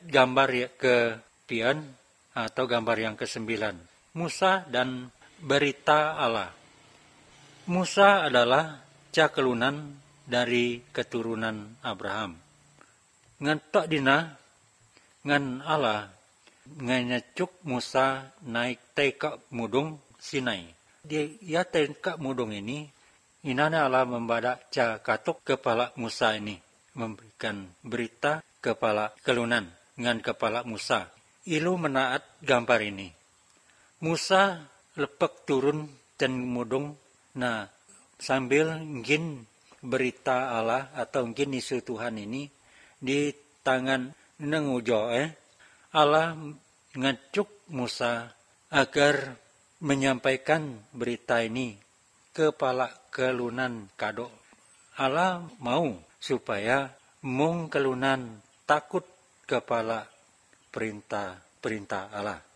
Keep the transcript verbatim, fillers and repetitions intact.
gambar ke pian atau gambar yang kesembilan. Musa dan berita Allah. Musa adalah cakelunan dari keturunan Abraham. Ngan tok dina ngan Allah nganyacuk Musa naik teka mudung Sinai. Dia ya teka mudung ini inana Allah membadak ca katuk kepala Musa ini, memberikan berita kepala kelunan ngan kepala Musa. Ilu menaat gambar ini. Musa lepek turun dan mudung, nah sambil ngin berita Allah atau ngin isu Tuhan ini di tangan nengujo eh Allah ngecuk Musa agar menyampaikan berita ini kepala kelunan kado. Allah mau supaya mung kelunan takut kepala perintah perintah Allah.